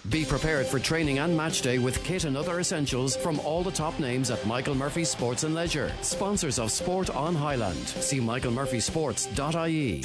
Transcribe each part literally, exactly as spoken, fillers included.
Be prepared for training and match day with kit and other essentials from all the top names at Michael Murphy Sports and Leisure. Sponsors of Sport on Highland. See michael murphy sports dot I E.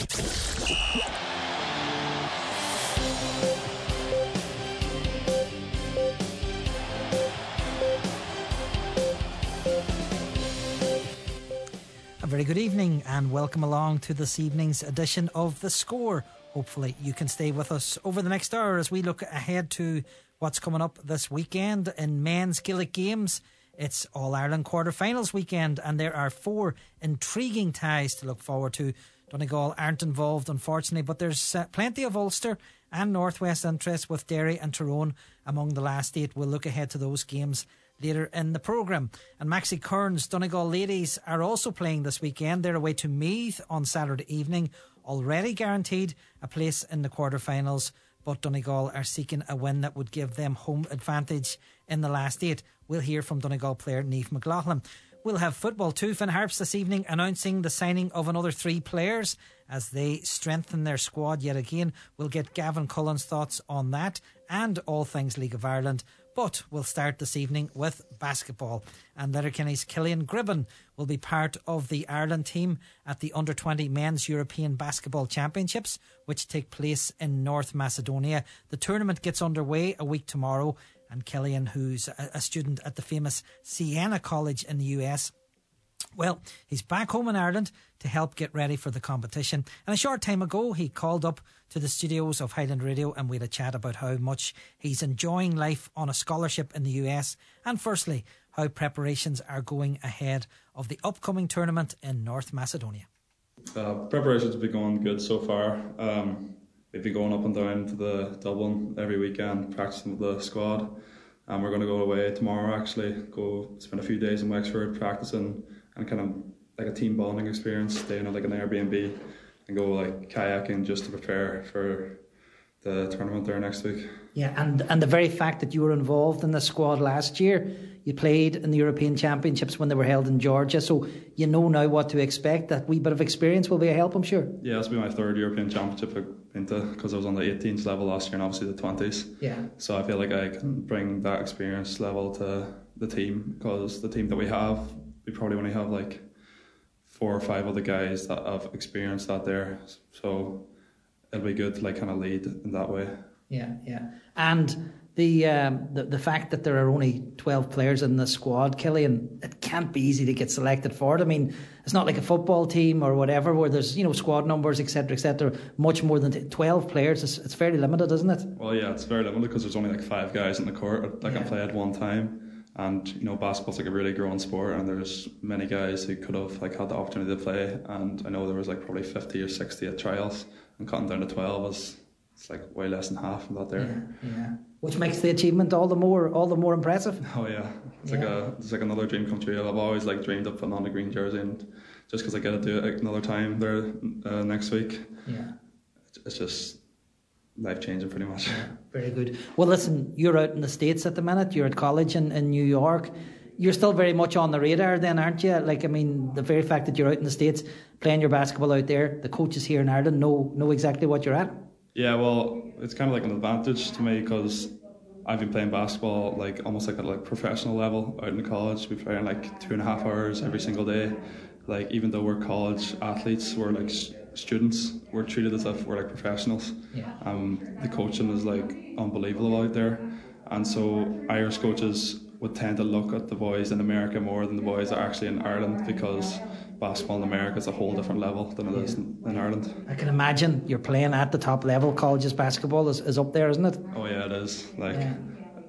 A very good evening and welcome along to this evening's edition of The Score. Hopefully you can stay with us over the next hour as we look ahead to what's coming up this weekend in men's Gaelic games. It's All-Ireland quarter-finals weekend and there are four intriguing ties to look forward to. Donegal aren't involved, unfortunately, but there's uh, plenty of Ulster and Northwest interest with Derry and Tyrone among the last eight. We'll look ahead to those games later in the programme. And Maxi Kearns, Donegal ladies, are also playing this weekend. They're away to Meath on Saturday evening, already guaranteed a place in the quarter-finals, but Donegal are seeking a win that would give them home advantage in the last eight. We'll hear from Donegal player Niamh McLaughlin. We'll have football too. Finn Harps this evening announcing the signing of another three players as they strengthen their squad yet again. We'll get Gavin Cullen's thoughts on that and all things League of Ireland. But we'll start this evening with basketball. And Letterkenny's Killian Gribben will be part of the Ireland team at the under twenty Men's European Basketball Championships, which take place in North Macedonia. The tournament gets underway a week tomorrow. And Killian, who's a student at the famous Siena College in the U S, well, he's back home in Ireland to help get ready for the competition. And a short time ago, he called up to the studios of Highland Radio and we had a chat about how much he's enjoying life on a scholarship in the U S. And firstly, how preparations are going ahead of the upcoming tournament in North Macedonia. Uh, preparations have been going good so far. Um, we've been going up and down to the Dublin every weekend, practicing with the squad. And we're going to go away tomorrow actually, go spend a few days in Wexford practicing and kind of like a team bonding experience, staying at like an Airbnb and go like kayaking just to prepare for the tournament there next week. Yeah, and and the very fact that you were involved in the squad last year, you played in the European Championships when they were held in Georgia, so you know now what to expect. That wee bit of experience will be a help, I'm sure. Yeah, this will be my third European Championship I've been to, because I was on the eighteens level last year and obviously the twenties. Yeah. So I feel like I can bring that experience level to the team, because the team that we have, we probably only have like four or five other guys that have experienced that there. So it'll be good to like kind of lead in that way. Yeah, yeah. And the um, the the fact that there are only twelve players in the squad, Killian, it can't be easy to get selected for it. I mean, it's not like a football team or whatever where there's, you know, squad numbers, et cetera, et cetera. Much more than twelve players. It's, it's fairly limited, isn't it? Well, yeah, it's very limited because there's only like five guys in the court that can yeah. play at one time. And you know, basketball's like a really growing sport, and there's many guys who could have like had the opportunity to play. And I know there was like probably fifty or sixty at trials, and cutting down to twelve is it's like way less than half of that there. Yeah, yeah. Which makes the achievement all the more all the more impressive. Oh yeah, it's yeah. like a it's like another dream come true. I've always like dreamed of putting on a green jersey, and just because I get to do it another time there uh, next week, yeah, it's just life changing pretty much. Yeah, very good. Well, listen, you're out in the States at the minute. You're at college in, in New York. You're still very much on the radar then, aren't you? Like, I mean, the very fact that you're out in the States playing your basketball out there, the coaches here in Ireland know know exactly what you're at. Yeah, well, it's kind of like an advantage to me because I've been playing basketball like almost like at like professional level out in college. We're playing like two and a half hours every single day. Like, even though we're college athletes, we're like students, we're treated as if we're like professionals. Yeah. Um, the coaching is like unbelievable out there, and so Irish coaches would tend to look at the boys in America more than the boys that are actually in Ireland, because basketball in America is a whole different level than it yeah. is in, in Ireland. I can imagine you're playing at the top level. College's basketball is, is up there, isn't it? Oh yeah, it is. Like yeah.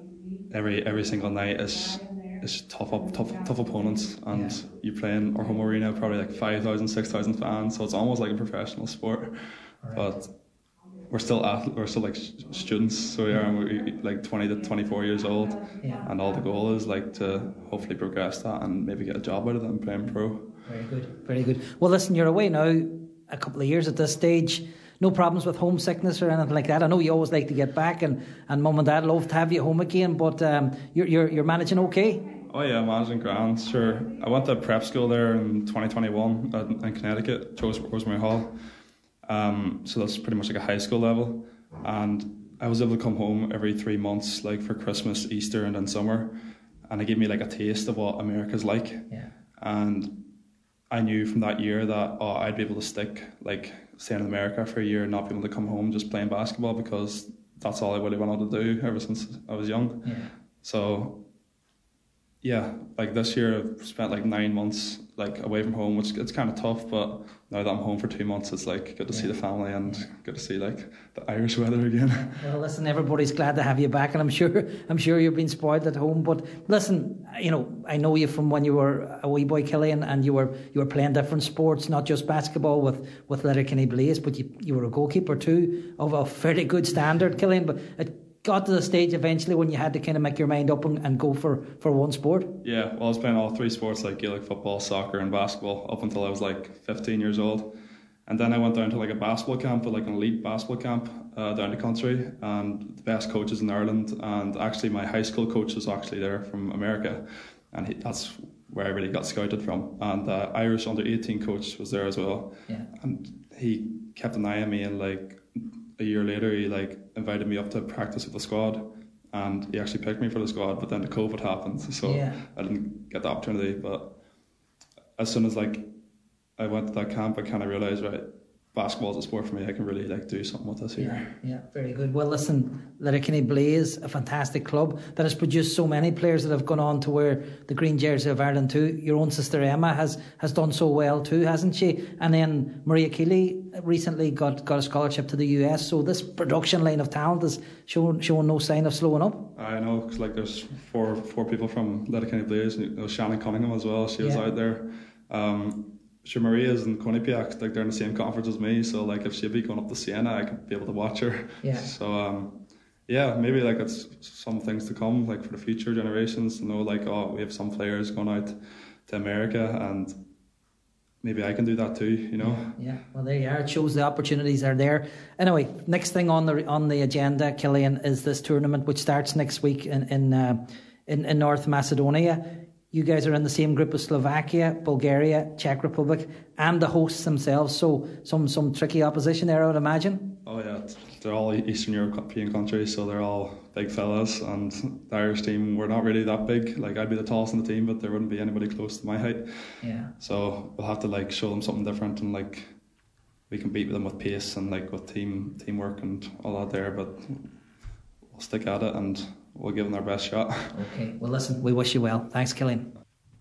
every every single night is is tough up tough tough opponents, and yeah. you're playing our home arena probably like five thousand, six thousand fans, so it's almost like a professional sport. Right. But we're still athlete, we're still like students, so we are, and we're like twenty to twenty-four years old, yeah. and all the goal is like to hopefully progress that and maybe get a job out of it and playing pro. Very good, very good. Well, listen, you're away now a couple of years at this stage. No problems with homesickness or anything like that. I know you always like to get back, and, and mum and dad love to have you home again, but um, you're, you're you're managing okay? Oh yeah, managing grand, sure. I went to prep school there in twenty twenty-one in Connecticut, Rosemary Hall. Um, so that's pretty much like a high school level, and I was able to come home every three months, like for Christmas, Easter, and then summer, and it gave me like a taste of what America's like. Yeah. And I knew from that year that oh, I'd be able to stick, like staying in America for a year and not be able to come home just playing basketball, because that's all I really wanted to do ever since I was young. Yeah. So yeah, like this year I've spent like nine months like away from home, which it's kind of tough, but now that I'm home for two months, it's like good to yeah. see the family and yeah. good to see like the Irish weather again. Well, listen, everybody's glad to have you back, and I'm sure I'm sure you've been spoiled at home. But listen, you know, I know you from when you were a wee boy, Killian, and you were you were playing different sports, not just basketball with with Letterkenny Blaze, but you you were a goalkeeper too of a fairly good standard, Killian. But it got to the stage eventually when you had to kind of make your mind up and, and go for, for one sport. Yeah, well, I was playing all three sports, like Gaelic football, soccer and basketball, up until I was like fifteen years old. And then I went down to like a basketball camp, like an elite basketball camp uh, down the country, and the best coaches in Ireland. And actually my high school coach was actually there from America, and he, that's where I really got scouted from. And the uh, Irish under eighteen coach was there as well. Yeah. And he kept an eye on me, and like a year later he like invited me up to practice with the squad, and he actually picked me for the squad, but then the COVID happened, so yeah. I didn't get the opportunity. But as soon as like I went to that camp, I kind of realised, right, basketball is a sport for me. I can really like do something with this here. Yeah, yeah, very good. Well, listen, Letterkenny Blaze, a fantastic club that has produced so many players that have gone on to wear the green jersey of Ireland too. Your own sister Emma has, has done so well too, hasn't she? And then Maria Keeley recently got, got a scholarship to the U S. So this production line of talent is showing showing no sign of slowing up. I know, because like there's four four people from Letterkenny Blaze. You know, Shannon Cunningham as well. She was yeah. out there. Um, Sure, Maria's in Quinnipiac, like they're in the same conference as me, so like if she'd be going up to Siena, I could be able to watch her. Yeah. So um, yeah, maybe like it's some things to come, like for the future generations to know, like oh, we have some players going out to America, and maybe I can do that too, you know. Yeah, yeah. Well, there you are. It shows the opportunities are there. Anyway, next thing on the on the agenda, Killian, is this tournament which starts next week in in uh, in, in North Macedonia. You guys are in the same group as Slovakia, Bulgaria, Czech Republic, and the hosts themselves. So some some tricky opposition there, I would imagine. Oh yeah, they're all Eastern European countries, so they're all big fellas. And the Irish team, we're not really that big. Like I'd be the tallest in the team, but there wouldn't be anybody close to my height. Yeah. So we'll have to like show them something different, and like we can beat them with pace and like with team teamwork and all that there. But we'll stick at it and we'll give them our best shot. Okay, well listen, we wish you well. Thanks, Killian.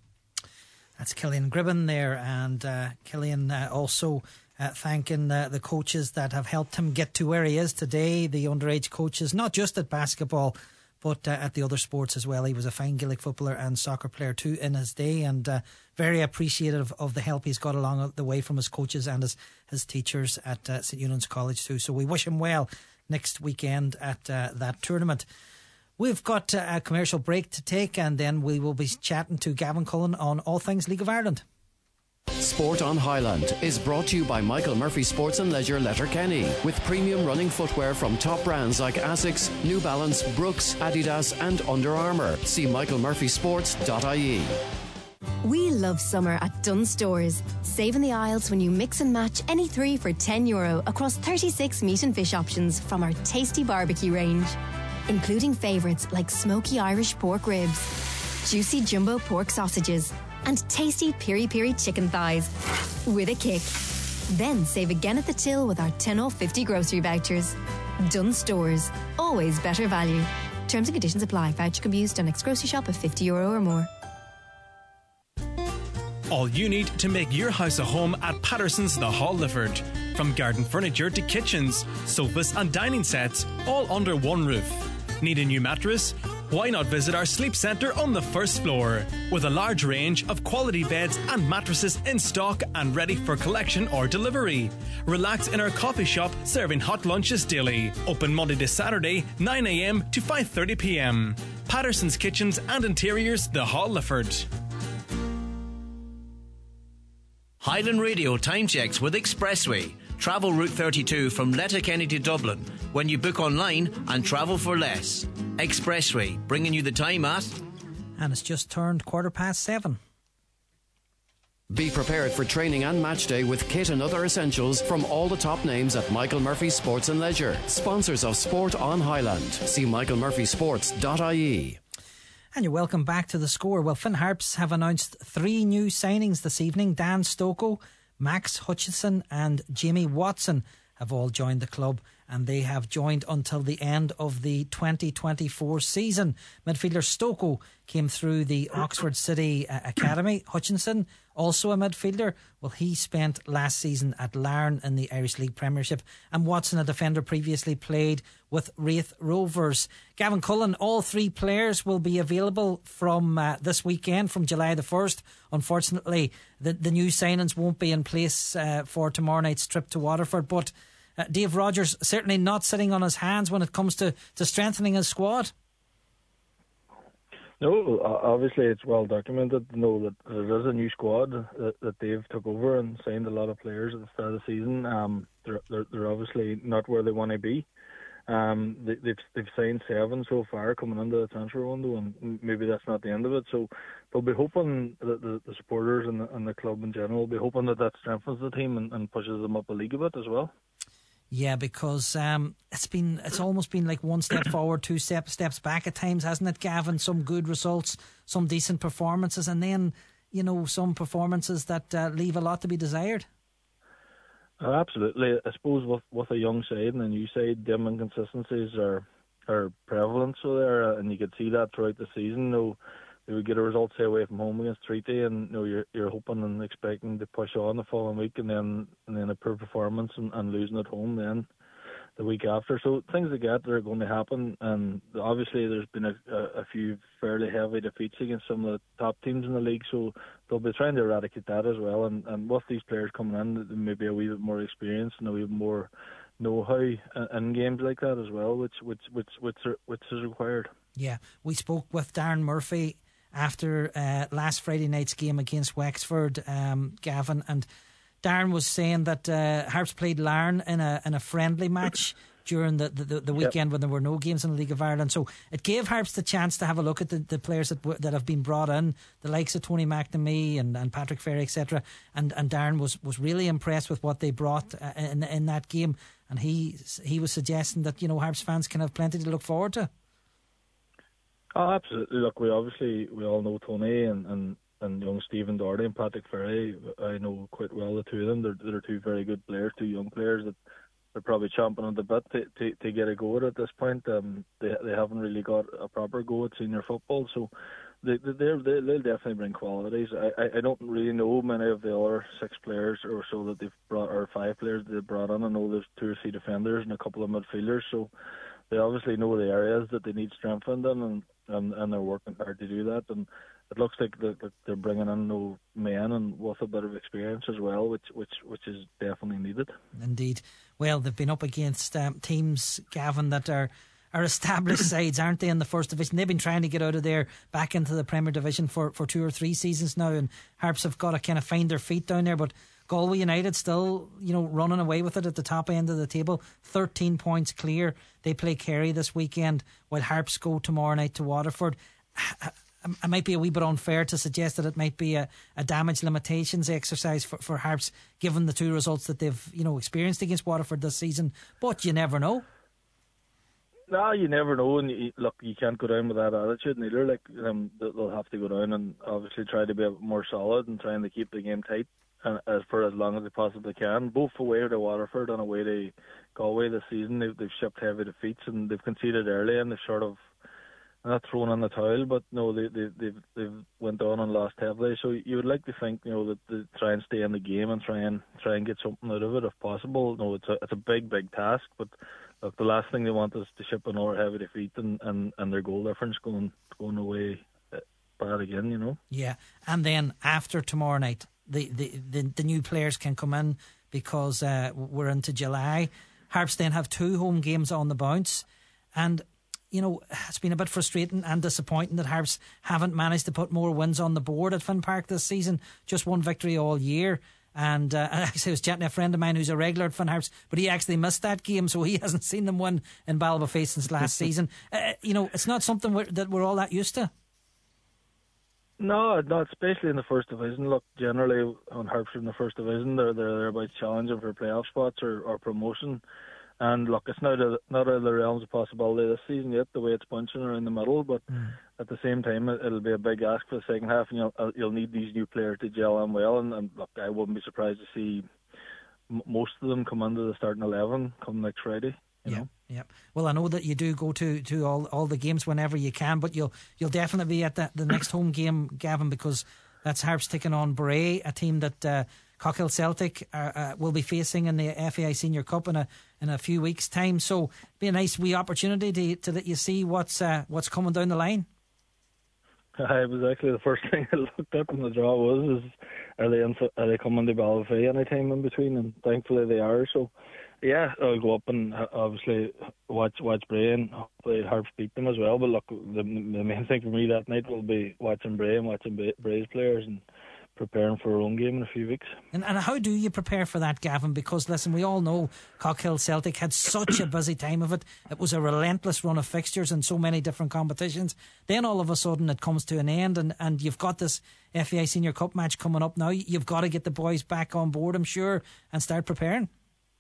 That's Killian Gribben there, and uh, Killian uh, also uh, thanking uh, the coaches that have helped him get to where he is today, the underage coaches, not just at basketball but uh, at the other sports as well. He was a fine Gaelic footballer and soccer player too in his day, and uh, very appreciative of the help he's got along the way from his coaches and his, his teachers at uh, St Eunan's College too. So we wish him well next weekend at uh, that tournament. We've got uh, a commercial break to take, and then we will be chatting to Gavin Cullen on all things League of Ireland. Sport on Highland is brought to you by Michael Murphy Sports and Leisure Letterkenny, with premium running footwear from top brands like Asics, New Balance, Brooks, Adidas and Under Armour. See michael murphy sports dot I E. We love summer at Dunnes Stores. Save in the aisles when you mix and match any three for ten euro across thirty-six meat and fish options from our tasty barbecue range, including favourites like smoky Irish pork ribs, juicy jumbo pork sausages, and tasty piri-piri chicken thighs with a kick. Then save again at the till with our ten off fifty grocery vouchers. Dunnes Stores, always better value. Terms and conditions apply. Voucher can be used on next grocery shop of fifty euro or more. All you need to make your house a home at Patterson's The Hall Lifford. From garden furniture to kitchens, sofas and dining sets, all under one roof. Need a new mattress? Why not visit our sleep centre on the first floor, with a large range of quality beds and mattresses in stock and ready for collection or delivery. Relax in our coffee shop, serving hot lunches daily. Open Monday to Saturday, nine a m to five thirty p m. Patterson's Kitchens and Interiors, The Hall Lifford. Highland Radio time checks with Expressway. Travel Route thirty-two from Letterkenny to Dublin when you book online and travel for less. Expressway, bringing you the time at... And it's just turned quarter past seven. Be prepared for training and match day with kit and other essentials from all the top names at Michael Murphy Sports and Leisure. Sponsors of Sport on Highland. See michael murphy sports dot I E. And you're welcome back to The Score. Well, Finn Harps have announced three new signings this evening. Dan Stocco, Max Hutchinson and Jamie Watson have all joined the club, and they have joined until the end of the twenty twenty-four season. Midfielder Stocco came through the Oxford City uh, Academy. Hutchinson, also a midfielder, well, he spent last season at Larne in the Irish League Premiership. And Watson, a defender, previously played with Raith Rovers. Gavin Cullen, all three players will be available from uh, this weekend, from July the first. Unfortunately, the, the new signings won't be in place uh, for tomorrow night's trip to Waterford, but Uh, Dave Rogers certainly not sitting on his hands when it comes to, to strengthening his squad. No, obviously it's well documented to know that there is a new squad that, that Dave took over and signed a lot of players at the start of the season. Um, they're, they're, they're obviously not where they want to be. Um, they, they've they've signed seven so far coming into the transfer window, and maybe that's not the end of it. So they'll be hoping that the, the supporters and the, and the club in general will be hoping that that strengthens the team and, and pushes them up a league a bit as well. Yeah, because um, it's been it's almost been like one step forward, two step, steps back at times, hasn't it, Gavin? Some good results, some decent performances, and then, you know, some performances that uh, leave a lot to be desired. Uh, absolutely. I suppose with, with a young side and a new side, them inconsistencies are are prevalent so there, and you could see that throughout the season. You know, they would get a result, say, away from home against Treaty, and you know, you're you're hoping and expecting to push on the following week, and then and then a poor performance and, and losing at home then the week after. So things like that are going to happen, and obviously there's been a, a, a few fairly heavy defeats against some of the top teams in the league, so they'll be trying to eradicate that as well. And, and with these players coming in, maybe a wee bit more experience and a wee bit more know-how in games like that as well, which which which which, are, which is required. Yeah, we spoke with Darren Murphy after uh, last Friday night's game against Wexford, um, Gavin, and Darren was saying that uh, Harps played Larne in a in a friendly match during the, the, the weekend, yep, when there were no games in the League of Ireland. So it gave Harps the chance to have a look at the, the players that w- that have been brought in, the likes of Tony McNamee and, and Patrick Ferry, et cetera. And and Darren was, was really impressed with what they brought uh, in in that game, and he he was suggesting that, you know, Harps fans can have plenty to look forward to. Oh, absolutely. Look, we obviously we all know Tony and, and, and young Stephen Doherty and Patrick Ferry. I know quite well the two of them. They're, they're two very good players, two young players that they're probably chomping on the bit to, to, to get a go at at this point. Um, they they haven't really got a proper go at senior football, so they they they'll definitely bring qualities. I, I, I don't really know many of the other six players or so that they've brought, or five players that they've brought in. I know there's two or three defenders and a couple of midfielders, so they obviously know the areas that they need strengthened in, and, and, and they're working hard to do that. And it looks like they're bringing in no men and with a bit of experience as well, which which which is definitely needed. Indeed. Well, they've been up against um, teams, Gavin, that are are established sides, aren't they, in the First Division? They've been trying to get out of there back into the Premier Division for, for two or three seasons now, and Harps have got to kind of find their feet down there. But Galway United still, you know, running away with it at the top end of the table, thirteen points clear. They play Kerry this weekend, while Harps go tomorrow night to Waterford. It might be a wee bit unfair to suggest that it might be a, a damage limitations exercise for, for Harps, given the two results that they've, you know, experienced against Waterford this season. But you never know. No, you never know, and you, look, you can't go down with that attitude neither. Like, um, they'll have to go down and obviously try to be a bit more solid and trying to keep the game tight and as for as long as they possibly can. Both away to Waterford and away to Galway this season, they've, they've shipped heavy defeats and they've conceded early, and they've sort of not thrown on the towel, but no, they they they've, they've went on and lost heavily. So you would like to think, you know, that they try and stay in the game and try and try and get something out of it if possible. No, it's a it's a big big task, but look, the last thing they want is to ship another heavy defeat and, and, and their goal difference going going away bad again, you know. Yeah, and then after tomorrow night, the the, the, the new players can come in because uh, we're into July. Harps then have two home games on the bounce, and you know, it's been a bit frustrating and disappointing that Harps haven't managed to put more wins on the board at Finn Park this season. Just one victory all year. And uh, actually I was chatting to a friend of mine who's a regular at Finn Harps, but he actually missed that game, so he hasn't seen them win in Ballybofey since last season. Uh, you know, it's not something we're, that we're all that used to. No, not especially in the first division. Look, generally on Hertford in the first division, they're they're, they're about challenging for playoff spots or, or promotion. And look, it's not a, not out of the realms of possibility this season yet, the way it's punching around the middle. But mm. at the same time, it, it'll be a big ask for the second half, and you'll you'll need these new players to gel in well. And, and look, I wouldn't be surprised to see m- most of them come into the starting eleven come next Friday. You yeah, know? yeah. Well, I know that you do go to, to all, all the games whenever you can, but you'll you'll definitely be at the, the next home game, Gavin, because that's Harps taking on Bray, a team that uh, Cockhill Celtic uh, uh, will be facing in the F A I Senior Cup in a in a few weeks' time. So it'll be a nice wee opportunity to to let you see what's uh, what's coming down the line. It was actually the first thing I looked at when the draw was, is are they in, are they coming to Ballafay any time in between? And thankfully they are. So yeah, I'll go up and obviously watch watch Bray and hopefully Harps beat them as well. But look, the, the main thing for me that night will be watching Bray and watching Bray's players and preparing for our own game in a few weeks. And and how do you prepare for that, Gavin? Because listen, we all know Cockhill Celtic had such a busy time of it. It was a relentless run of fixtures and so many different competitions. Then all of a sudden it comes to an end, and, and you've got this F A I Senior Cup match coming up now. You've got to get the boys back on board, I'm sure, and start preparing.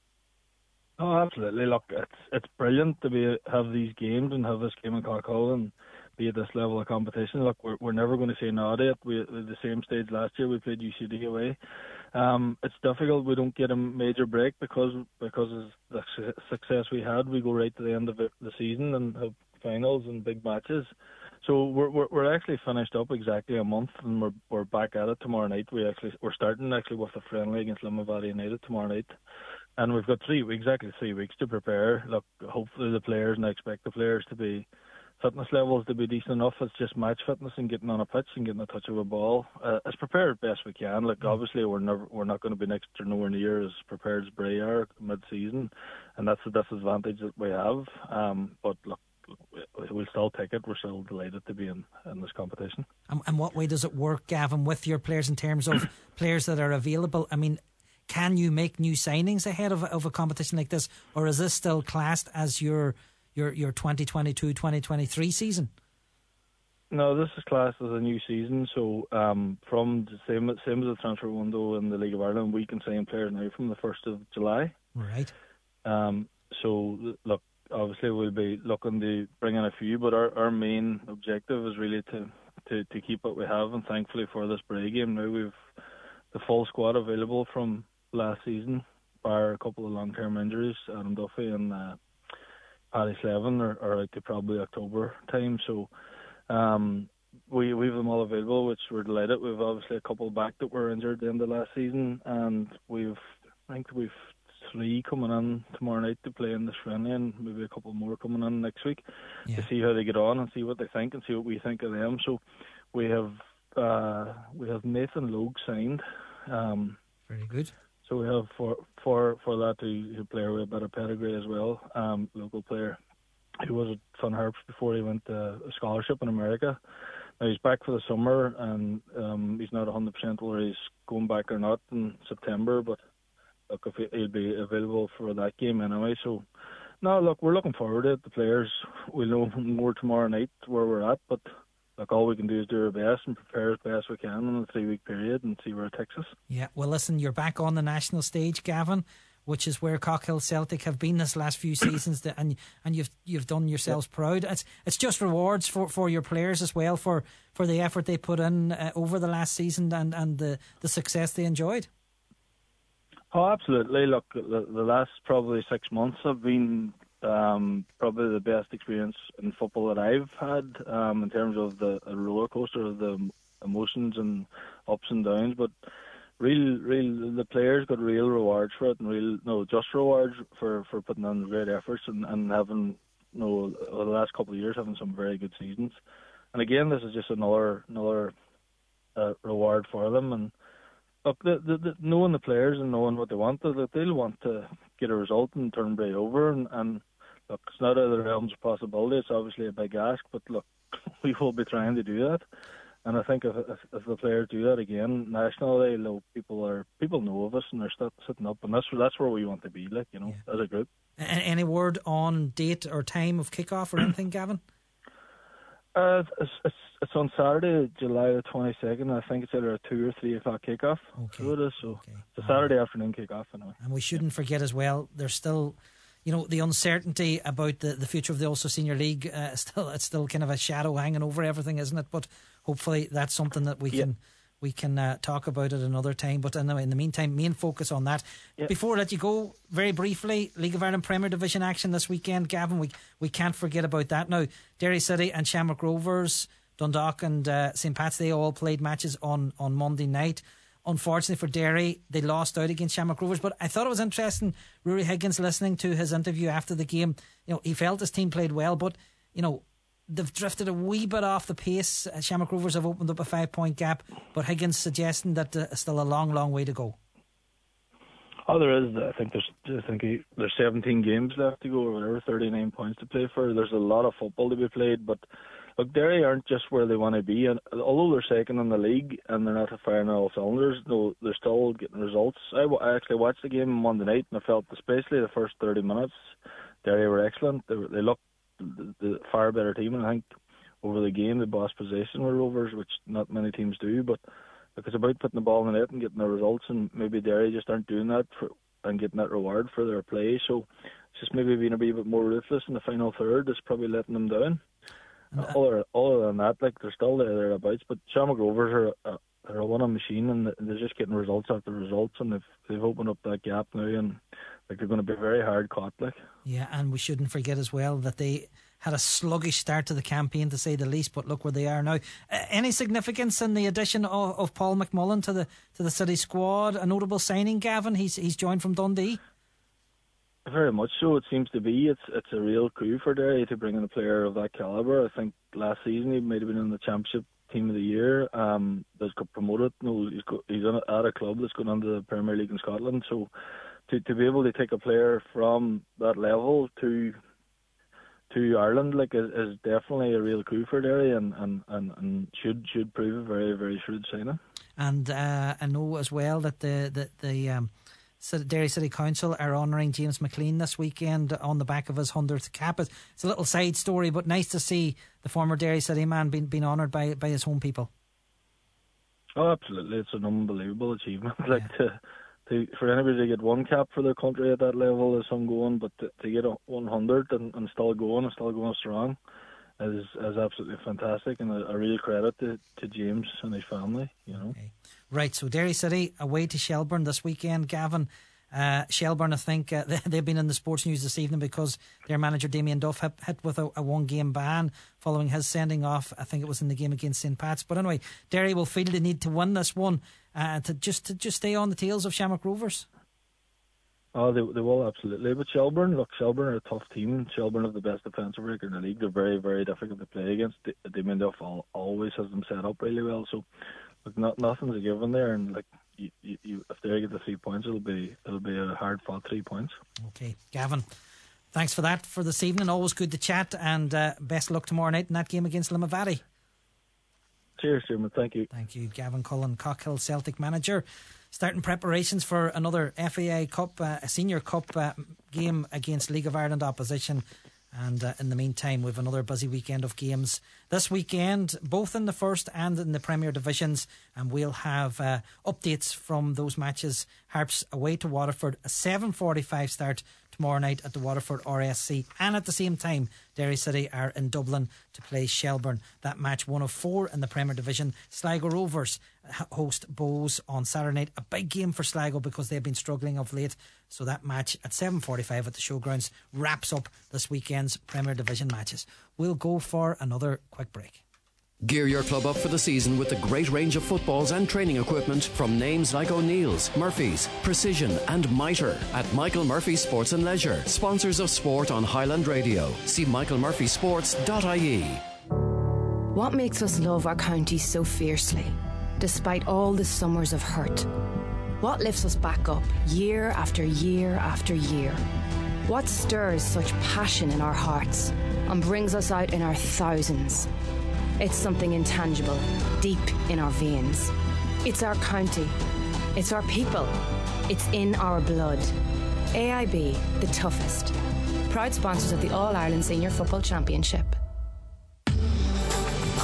Oh, absolutely. Look, it's it's brilliant to be have these games and have this game in Cockhill and be at this level of competition. Look, we're we're never going to say no to it. We at the same stage last year we played U C D away. Um, it's difficult. We don't get a major break because because of the success we had. We go right to the end of it, the season and have finals and big matches. So we're we're we're actually finished up exactly a month, and we're we're back at it tomorrow night. We actually we're starting actually with a friendly against Limavady United tomorrow night. And we've got three, exactly three weeks to prepare. Look, hopefully the players, and I expect the players to be, fitness levels to be decent enough. It's just match fitness and getting on a pitch and getting a touch of a ball. Uh, as prepared best we can. Like obviously we're never, we're not going to be next or nowhere near as prepared as Bray are mid-season, and that's the disadvantage that we have. Um, but look, we'll still take it. We're still delighted to be in, in this competition. And, and what way does it work, Gavin, with your players in terms of players that are available? I mean, can you make new signings ahead of, of a competition like this, or is this still classed as your your your twenty twenty-two twenty twenty-three season? No, this is classed as a new season. So um, from the same same as the transfer window in the League of Ireland, we can sign players now from the first of July. Right. Um, so look, obviously we'll be looking to bring in a few, but our, our main objective is really to, to, to keep what we have. And thankfully for this Bray game now, we've the full squad available from last season, bar a couple of long-term injuries. Adam Duffy and uh, Paddy Slevin are, are out to probably October time, so um, we we have them all available, which we're delighted. We've obviously a couple back that were injured at the end of last season, and we've I think we've three coming in tomorrow night to play in this friendly, and maybe a couple more coming in next week yeah. to see how they get on and see what they think and see what we think of them. So we have uh, we have Nathan Logue signed. Um, Very good. So we have for for for that who, who player with a bit of pedigree as well, um, local player who was at Fun Harps before he went to a scholarship in America. Now he's back for the summer, and um, he's not one hundred percent whether he's going back or not in September, but look, if he, he'll be available for that game anyway. So no, look, we're looking forward to it. The players, we'll know more tomorrow night where we're at, but look, all we can do is do our best and prepare as best we can in a three-week period and see where it takes us. Yeah, well, listen, you're back on the national stage, Gavin, which is where Cockhill Celtic have been this last few seasons, and and you've you've done yourselves yep. proud. It's it's just rewards for, for your players as well for, for the effort they put in uh, over the last season and, and the, the success they enjoyed. Oh, absolutely. Look, the, the last probably six months have been Um, probably the best experience in football that I've had um, in terms of the a roller coaster of the emotions and ups and downs. But real, real, the players got real rewards for it, and real, no, just rewards for, for putting in great efforts and, and having, you know, the last couple of years having some very good seasons. And again, this is just another another uh, reward for them. And look, the, the, the, knowing the players and knowing what they want, that they'll want to get a result and turn Bray over. And, and look, it's not out of the realms of possibility. It's obviously a big ask, but look, we will be trying to do that. And I think if, if, if the players do that again nationally, you know, people are people know of us and they're st- sitting up, and that's that's where we want to be, like, you know, yeah. as a group. Any word on date or time of kickoff or anything, Gavin? Uh, it's, it's it's on Saturday, July the twenty-second. I think it's either a two or three o'clock kickoff. Okay. So it is. So okay. it's a Saturday um, afternoon kickoff anyway. And we shouldn't forget as well, there's still, you know, the uncertainty about the, the future of the Ulster Senior League. Uh, still, it's still kind of a shadow hanging over everything, isn't it? But hopefully that's something that we yeah. can we can uh, talk about at another time. But anyway, in the meantime, main focus on that. Yeah. Before I let you go, very briefly, League of Ireland Premier Division action this weekend, Gavin. We we can't forget about that now. Derry City and Shamrock Rovers, Dundalk and uh, Saint Pat's, they all played matches on, on Monday night. Unfortunately for Derry, they lost out against Shamrock Rovers. But I thought it was interesting, Rory Higgins, listening to his interview after the game. You know, he felt his team played well, but you know, they've drifted a wee bit off the pace. Uh, Shamrock Rovers have opened up a five point gap, but Higgins suggesting that uh, still a long, long way to go. Oh, there is. I think there's. I think he, there's seventeen games left to go, or whatever. thirty-nine points to play for. There's a lot of football to be played, but look, Derry aren't just where they want to be, and although they're second in the league and they're not firing all cylinders, no, they're still getting results. I, I actually watched the game Monday night, and I felt, especially the first thirty minutes, Derry were excellent. They, were, they looked the, the far better team, and I think over the game, the boss possession were Rovers, which not many teams do, but it's about putting the ball in the net and getting the results, and maybe Derry just aren't doing that for, and getting that reward for their play. So it's just maybe being a wee bit more ruthless in the final third is probably letting them down. Uh, other, other than that, like they're still there thereabouts. But Shamrock Rovers are a, they're a winning machine, and they're just getting results after results, and they've they've opened up that gap now, and like they're going to be very hard caught. Like yeah, and we shouldn't forget as well that they had a sluggish start to the campaign, to say the least. But look where they are now. Uh, any significance in the addition of, of Paul McMullen to the to the City squad? A notable signing, Gavin. He's he's joined from Dundee. Very much so. It seems to be. It's it's a real coup for Derry to bring in a player of that calibre. I think last season he might have been in the Championship Team of the Year. Um, that's got promoted. No, he's got, he's at a club that's going into the Premier League in Scotland. So to to be able to take a player from that level to to Ireland like is, is definitely a real coup for Derry, and, and, and, and should should prove a very very shrewd signing. And uh, I know as well that the the, the um. So Derry City Council are honouring James McLean this weekend on the back of his hundredth cap. It's a little side story, but nice to see the former Derry City man being, being honoured by by his home people. Oh, absolutely. It's an unbelievable achievement. Like yeah. to, to for anybody to get one cap for their country at that level is some going, but to, to get a one hundred and, and still going and still going strong is is absolutely fantastic, and a, a real credit to, to James and his family, you know. Okay. Right, so Derry City away to Shelbourne this weekend, Gavin. Uh, Shelbourne, I think, uh, they, they've been in the sports news this evening because their manager Damien Duff hit, hit with a, a one-game ban following his sending off. I think it was in the game against Saint Pat's. But anyway, Derry will feel they need to win this one uh, to just to just stay on the tails of Shamrock Rovers. Oh, they they will, absolutely. But Shelbourne, look, Shelbourne are a tough team. Shelbourne have the best defensive record in the league. They're very, very difficult to play against. Damien Duff always has them set up really well. So, look, not, nothing's a given there. And like, you, you, you, if they get the three points, it'll be it'll be a hard fought three points. Okay, Gavin, thanks for that for this evening. Always good to chat, and uh, best luck tomorrow night in that game against Limavady. Cheers, Jim. Thank you. Thank you, Gavin Cullen, Cockhill Celtic manager. Starting preparations for another F A I Cup, uh, a Senior Cup uh, game against League of Ireland opposition. And uh, in the meantime, we've another busy weekend of games this weekend, both in the first and in the Premier Divisions. And we'll have uh, updates from those matches. Harps away to Waterford, a seven forty-five start tomorrow night at the Waterford R S C. And at the same time, Derry City are in Dublin to play Shelbourne. That match, one of four in the Premier Division. Sligo Rovers host Bohs on Saturday night. A big game for Sligo because they've been struggling of late. So that match at seven forty-five at the Showgrounds wraps up this weekend's Premier Division matches. We'll go for another quick break. Gear your club up for the season with the great range of footballs and training equipment from names like O'Neill's, Murphy's, Precision and Mitre at Michael Murphy Sports and Leisure, sponsors of sport on Highland Radio. See michael murphy sports dot I E. What makes us love our county so fiercely, despite all the summers of hurt? What lifts us back up year after year after year? What stirs such passion in our hearts and brings us out in our thousands? It's something intangible, deep in our veins. It's our county. It's our people. It's in our blood. A I B, the toughest. Proud sponsors of the All-Ireland Senior Football Championship.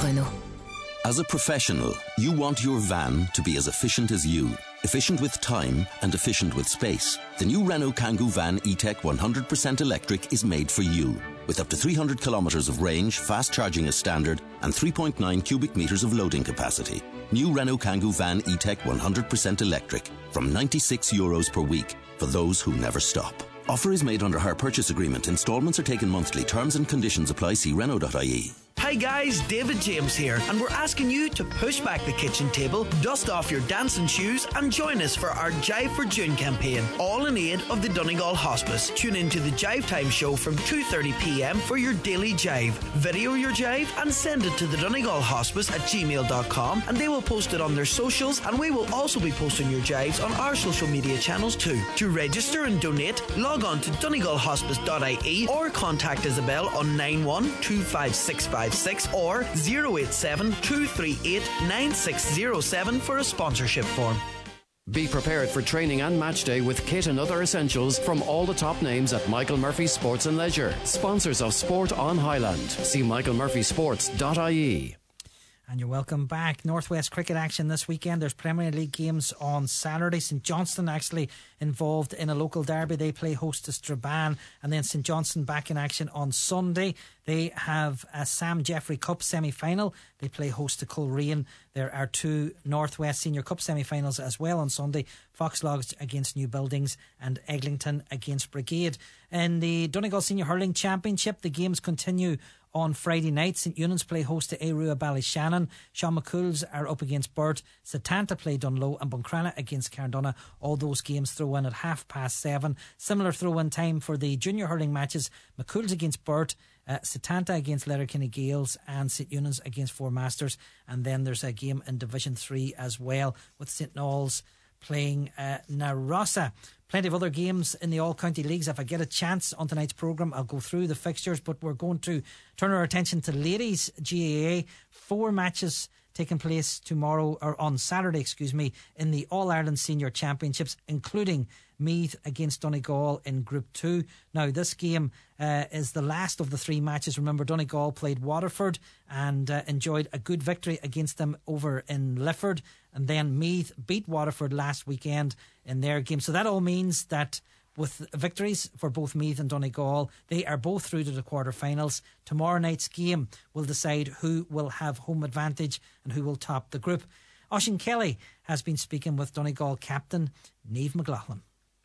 Renault. As a professional, you want your van to be as efficient as you. Efficient with time and efficient with space. The new Renault Kangoo Van E-Tech one hundred percent electric is made for you. With up to three hundred kilometres of range, fast charging as standard, and three point nine cubic metres of loading capacity. New Renault Kangoo Van E-Tech one hundred percent electric from ninety-six euros per week for those who never stop. Offer is made under hire purchase agreement. Instalments are taken monthly. Terms and conditions apply. See Renault dot I E. Hi guys, David James here, and we're asking you to push back the kitchen table, dust off your dancing shoes, and join us for our Jive for June campaign, all in aid of the Donegal Hospice. Tune in to the Jive Time show from two thirty p m for your daily Jive. Video your Jive and send it to the Donegal Hospice at gmail dot com, and they will post it on their socials, and we will also be posting your Jives on our social media channels too. To register and donate, log on to donegal hospice dot I E or contact Isabel on nine one two five six five six or zero eight seven two three eight nine six zero seven for a sponsorship form. Be prepared for training and match day with kit and other essentials from all the top names at Michael Murphy Sports and Leisure. Sponsors of Sport on Highland. See michael murphy sports dot I E. And you're welcome back. Northwest cricket action this weekend. There's Premier League games on Saturday. St Johnstone actually involved in a local derby. They play host to Strabane. And then St Johnstone back in action on Sunday. They have a Sam Jeffrey Cup semi-final. They play host to Coleraine. There are two Northwest Senior Cup semi-finals as well on Sunday. Fox Lodge against New Buildings and Eglinton against Brigade. In the Donegal Senior Hurling Championship, the games continue on Friday night. St Eunan's play host to Airua Ballyshannon. Sean McCool's are up against Burt. Satanta play Dunlow, and Buncrana against Cardona. All those games throw in at half past seven. Similar throw-in time for the junior hurling matches. McCool's against Burt, uh, Satanta against Letterkenny Gales, and St Eunan's against Four Masters. And then there's a game in Division three as well, with St Noel's playing uh, Narossa. Plenty of other games in the all-county leagues. If I get a chance on tonight's programme, I'll go through the fixtures, but we're going to turn our attention to ladies G A A. Four matches taking place tomorrow, or on Saturday, excuse me, in the All-Ireland Senior Championships, including Meath against Donegal in Group two. Now, this game uh, is the last of the three matches. Remember, Donegal played Waterford and uh, enjoyed a good victory against them over in Lifford. And then Meath beat Waterford last weekend in their game. So that all means that with victories for both Meath and Donegal, they are both through to the quarterfinals. Tomorrow night's game will decide who will have home advantage and who will top the group. Oisin Kelly has been speaking with Donegal captain Niamh McLaughlin.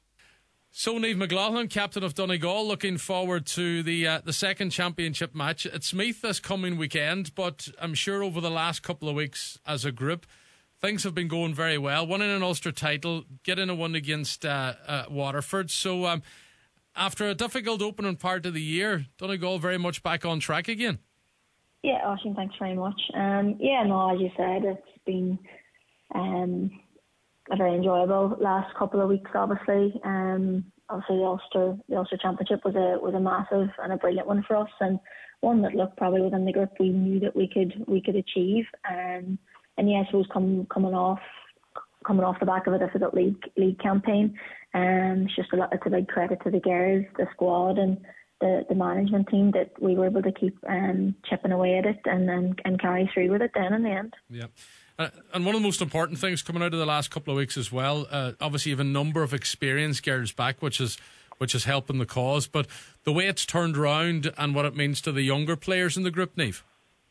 So Niamh McLaughlin, captain of Donegal, looking forward to the uh, the second championship match. It's Meath this coming weekend, but I'm sure over the last couple of weeks as a group, things have been going very well. Winning an Ulster title, getting a win against uh, uh, Waterford. So um, after a difficult opening part of the year, Donegal very much back on track again. Yeah, Oisin, thanks very much. Um, yeah, no, as you said, it's been um, a very enjoyable last couple of weeks. Obviously, um, obviously the Ulster the Ulster Championship was a was a massive and a brilliant one for us, and one that looked probably within the group we knew that we could we could achieve. Um, And yeah, I suppose come, coming off coming off the back of a difficult league league campaign, um, it's just a lot. It's a big credit to the girls, the squad, and the, the management team that we were able to keep um, chipping away at it and then and carry through with it. Then in the end, yeah. Uh, and one of the most important things coming out of the last couple of weeks as well, uh, obviously you have a number of experienced girls back, which is which is helping the cause. But the way it's turned around and what it means to the younger players in the group, Niamh.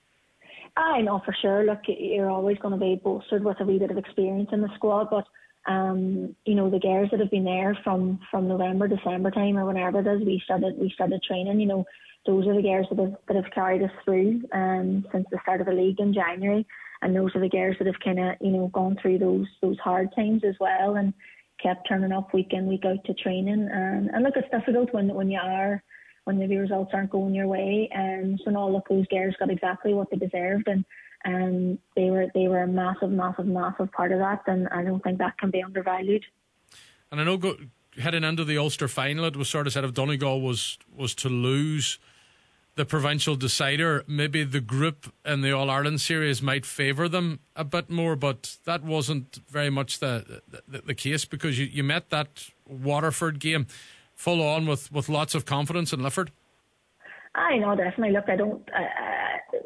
I know for sure. Look, you're always going to be bolstered with a wee bit of experience in the squad, but um, you know, the girls that have been there from, from November, December time, or whenever it is, we started we started training. You know, those are the girls that have that have carried us through um, since the start of the league in January, and those are the girls that have kind of you know gone through those those hard times as well, and kept turning up week in week out to training. And, and look, it's difficult when when you are. when maybe results aren't going your way. And um, so no, look, those girls got exactly what they deserved, and um, they were they were a massive, massive, massive part of that, and I don't think that can be undervalued. And I know go, heading into the Ulster final, it was sort of said if Donegal was was to lose the provincial decider, maybe the group in the All-Ireland series might favour them a bit more, but that wasn't very much the the, the case, because you, you met that Waterford game full on with, with lots of confidence in Lifford. I know, definitely. Look, I don't. Uh,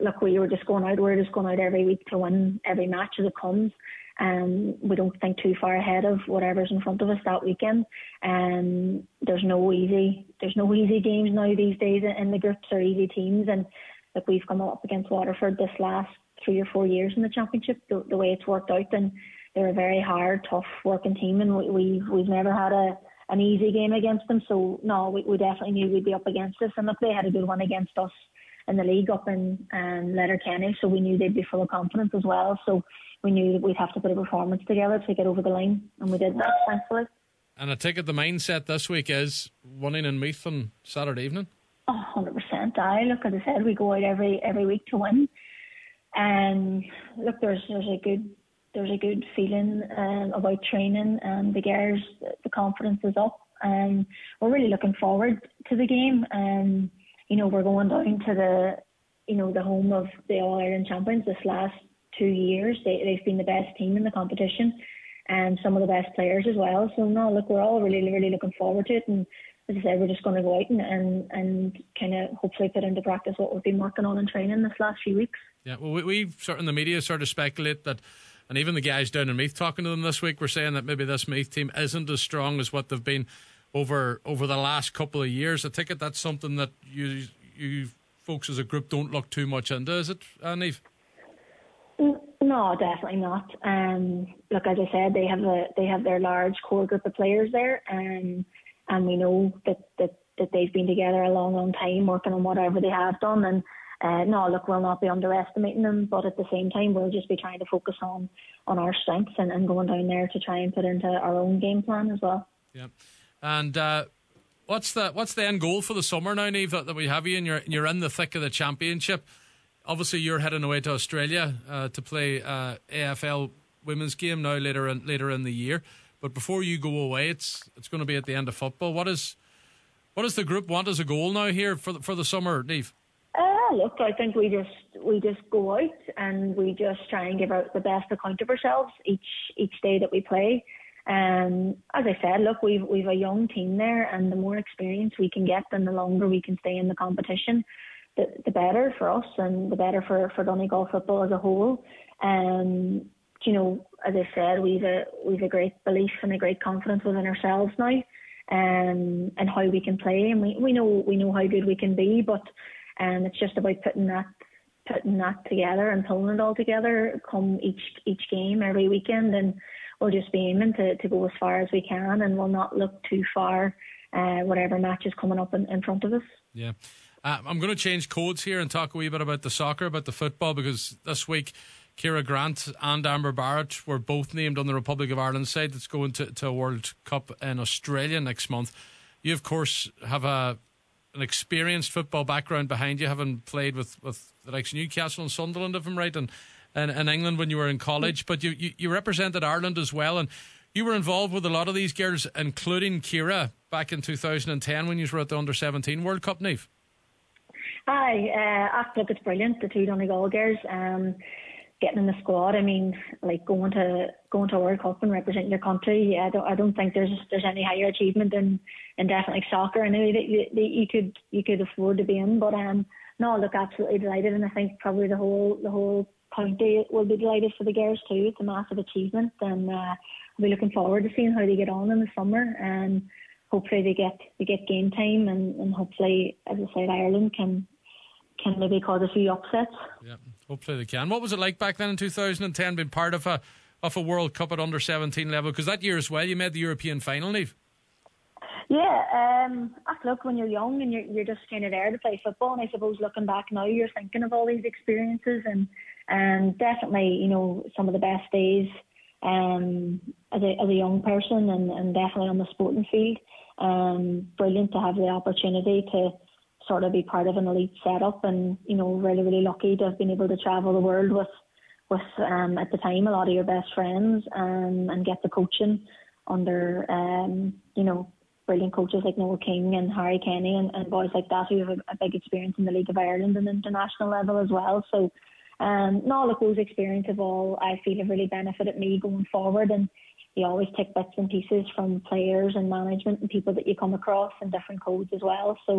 look, we were just going out. We're just going out every week to win every match as it comes. Um, we don't think too far ahead of whatever's in front of us that weekend. Um, there's no easy, there's no easy games now these days in the groups or easy teams. And like we've come up against Waterford this last three or four years in the championship, the, the way it's worked out, and they're a very hard, tough working team, and we, we've we've never had a an easy game against them. So no, we, we definitely knew we'd be up against this, and look, they had a good one against us in the league up in um, Letterkenny, so we knew they'd be full of confidence as well. So we knew that we'd have to put a performance together to get over the line, and we did that, thankfully. And I take it the mindset this week is winning in Meath on Saturday evening? Oh, one hundred percent. I look, as I said, we go out every every week to win. And look, there's there's a good there's a good feeling um, about training, and the girls, the confidence is up, and we're really looking forward to the game. And you know, we're going down to the you know the home of the All Ireland champions this last two years. They they've been the best team in the competition, and some of the best players as well. So no, look, we're all really really looking forward to it. And as I said, we're just going to go out and and, and kind of hopefully put into practice what we've been working on in training this last few weeks. Yeah, well, we, we've sort of in the media sort of speculate that, and even the guys down in Meath talking to them this week were saying that maybe this Meath team isn't as strong as what they've been over over the last couple of years. I take it that's something that you you folks as a group don't look too much into, is it, uh, Niamh? No, definitely not. Um, look, as I said, they have a they have their large core group of players there, and and we know that, that, that they've been together a long, long time working on whatever they have done. And uh, no, look, we'll not be underestimating them, but at the same time, we'll just be trying to focus on, on our strengths and, and going down there to try and put into our own game plan as well. Yeah, and uh, what's the what's the end goal for the summer now, Niamh, that, that we have you and you're you're in the thick of the championship? Obviously, you're heading away to Australia uh, to play uh, A F L women's game now later in, later in the year. But before you go away, it's it's going to be at the end of football. What is what does the group want as a goal now here for the, for the summer, Niamh? Uh, look, I think we just we just go out and we just try and give out the best account of ourselves each each day that we play. Um, as I said, look, we've we've a young team there, and the more experience we can get, and the longer we can stay in the competition, the the better for us and the better for for Donegal football as a whole. Um, you know, as I said, we've a we've a great belief and a great confidence within ourselves now, um, and how we can play, and we, we know we know how good we can be, but um, it's just about putting that putting that together and pulling it all together come each each game every weekend, and we'll just be aiming to, to go as far as we can, and we'll not look too far, uh, whatever match is coming up in, in front of us. Yeah. Uh, I'm going to change codes here and talk a wee bit about the soccer, about the football, because this week Ciara Grant and Amber Barrett were both named on the Republic of Ireland side that's going to, to a World Cup in Australia next month. You, of course, have a an experienced football background behind you, having played with, with the likes of Newcastle and Sunderland, if I'm right, and in, in England when you were in college. But you, you, you represented Ireland as well, and you were involved with a lot of these girls, including Ciara, back in two thousand ten when you were at the under seventeen World Cup, Niamh. Hi, uh, I think it's brilliant, the two Donegal girls. Um, getting in the squad, I mean, like going to going to a World Cup and representing your country, I don't I don't think there's there's any higher achievement than, than definitely soccer. I know that you, that you could you could afford to be in, but um, no, look, absolutely delighted, and I think probably the whole the whole county will be delighted for the girls too. It's a massive achievement, and uh, I'll be looking forward to seeing how they get on in the summer, and hopefully they get they get game time, and, and hopefully, as I said, Ireland can. can maybe cause a few upsets. Yeah, hopefully they can. What was it like back then in two thousand ten being part of a of a World Cup at under seventeen level? Because that year as well, you made the European final, Niamh. Yeah, um, look, when you're young and you're, you're just kind of there to play football, and I suppose looking back now, you're thinking of all these experiences, and and definitely, you know, some of the best days um, as a as a young person, and, and definitely on the sporting field. Um, brilliant to have the opportunity to sort of be part of an elite setup, and you know, really really lucky to have been able to travel the world with with um, at the time a lot of your best friends, um, and get the coaching under um, you know, brilliant coaches like Noel King and Harry Kenny, and, and boys like that who have a, a big experience in the League of Ireland and international level as well. So um, no, look, those experiences have all, I feel, have really benefited me going forward, and you always take bits and pieces from players and management and people that you come across and different codes as well. So